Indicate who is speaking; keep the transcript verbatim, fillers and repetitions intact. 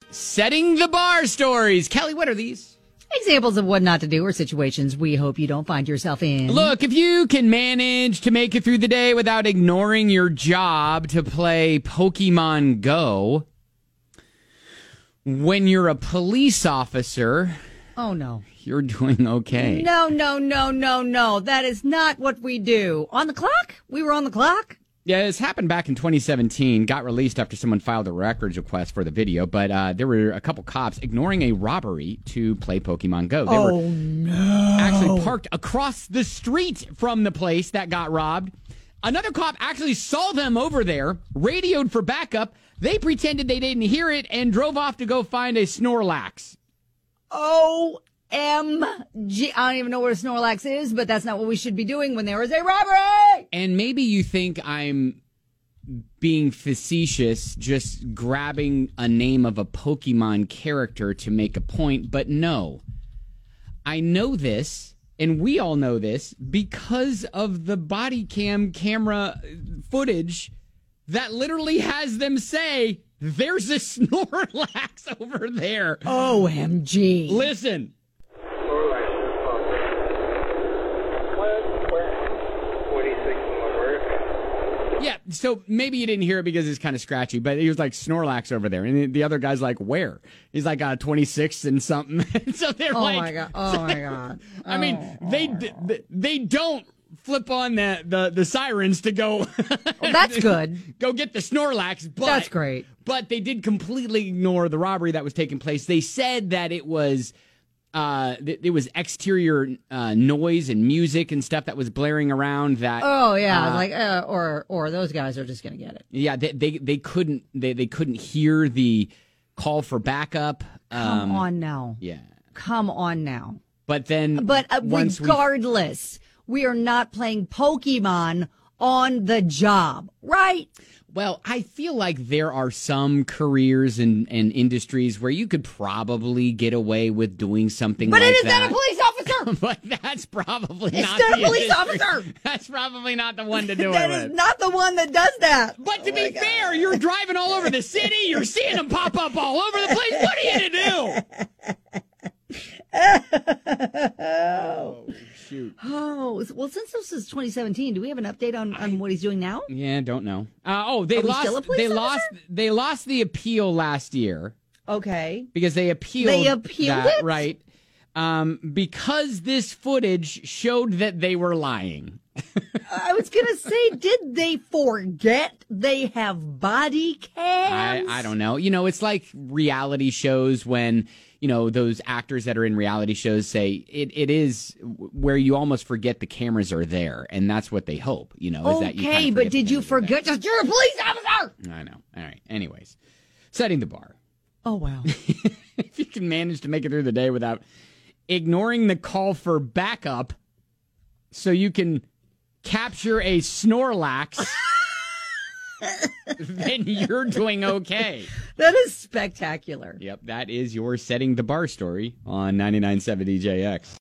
Speaker 1: Setting the bar stories. Kelly, what are these?
Speaker 2: Examples of what not to do or situations we hope you don't find yourself in.
Speaker 1: Look, if you can manage to make it through the day without ignoring your job to play Pokemon Go, when you're a police officer,
Speaker 2: oh no,
Speaker 1: you're doing okay.
Speaker 2: No, no, no, no, no. That is not what we do. On the clock? We were on the clock?
Speaker 1: Yeah, this happened back in twenty seventeen. Got released after someone filed a records request for the video. But uh, there were a couple cops ignoring a robbery to play Pokemon Go. They
Speaker 2: oh,
Speaker 1: were
Speaker 2: no.
Speaker 1: actually parked across the street from the place that got robbed. Another cop actually saw them over there, radioed for backup. They pretended they didn't hear it and drove off to go find a Snorlax.
Speaker 2: O M G. I don't even know what a Snorlax is, but that's not what we should be doing when there is a robbery.
Speaker 1: And maybe you think I'm being facetious, just grabbing a name of a Pokemon character to make a point, but no. I know this, and we all know this, because of the body cam camera footage that literally has them say, there's a Snorlax over there.
Speaker 2: O M G.
Speaker 1: Listen. Yeah, so maybe you didn't hear it because it's kind of scratchy, but he was like Snorlax over there. And the other guy's like, where? He's like uh, twenty-six and something. So they're
Speaker 2: oh
Speaker 1: like.
Speaker 2: Oh, my God. Oh, my God.
Speaker 1: I mean, oh, they oh they don't flip on the, the, the sirens to go.
Speaker 2: Well, that's good.
Speaker 1: Go get the Snorlax. But,
Speaker 2: that's great.
Speaker 1: But they did completely ignore the robbery that was taking place. They said that it was. Uh, th- there was exterior uh, noise and music and stuff that was blaring around. That
Speaker 2: oh yeah,
Speaker 1: uh,
Speaker 2: like uh, or or those guys are just gonna get it.
Speaker 1: Yeah, they they, they couldn't they, they couldn't hear the call for backup.
Speaker 2: Come
Speaker 1: um,
Speaker 2: on now.
Speaker 1: Yeah,
Speaker 2: come on now.
Speaker 1: But then,
Speaker 2: but uh, regardless, we are not playing Pokemon on the job, right?
Speaker 1: Well, I feel like there are some careers and, and industries where you could probably get away with doing something
Speaker 2: but
Speaker 1: like
Speaker 2: it is
Speaker 1: that.
Speaker 2: not a police officer.
Speaker 1: But that's probably
Speaker 2: it's
Speaker 1: not
Speaker 2: not
Speaker 1: the
Speaker 2: a police
Speaker 1: industry.
Speaker 2: officer.
Speaker 1: That's probably not the one to do
Speaker 2: that
Speaker 1: it with.
Speaker 2: That is not the one that does that.
Speaker 1: But to oh be fair, you're driving all over the city. You're seeing them pop up all over the place. What are you to do?
Speaker 2: oh, shoot. Oh, well, since this is twenty seventeen, do we have an update on, on what he's doing now?
Speaker 1: Yeah, don't know. Uh, oh, they
Speaker 2: are
Speaker 1: lost.
Speaker 2: Still a police
Speaker 1: they
Speaker 2: officer?
Speaker 1: lost. They lost the appeal last year.
Speaker 2: Okay.
Speaker 1: Because they appealed.
Speaker 2: They appealed
Speaker 1: that,
Speaker 2: it?
Speaker 1: Right. Um, because this footage showed that they were lying.
Speaker 2: I was going to say, did they forget they have body cams?
Speaker 1: I, I don't know. You know, it's like reality shows when, you know, those actors that are in reality shows say it, it is where you almost forget the cameras are there. And that's what they hope, you know.
Speaker 2: Okay,
Speaker 1: is that you kind of
Speaker 2: but did you forget that you're a police officer?
Speaker 1: I know. All right. Anyways, setting the bar.
Speaker 2: Oh, wow.
Speaker 1: If you can manage to make it through the day without ignoring the call for backup so you can capture a Snorlax, then you're doing okay.
Speaker 2: That is spectacular.
Speaker 1: Yep, that is your setting the bar story on ninety-nine point seven D J X.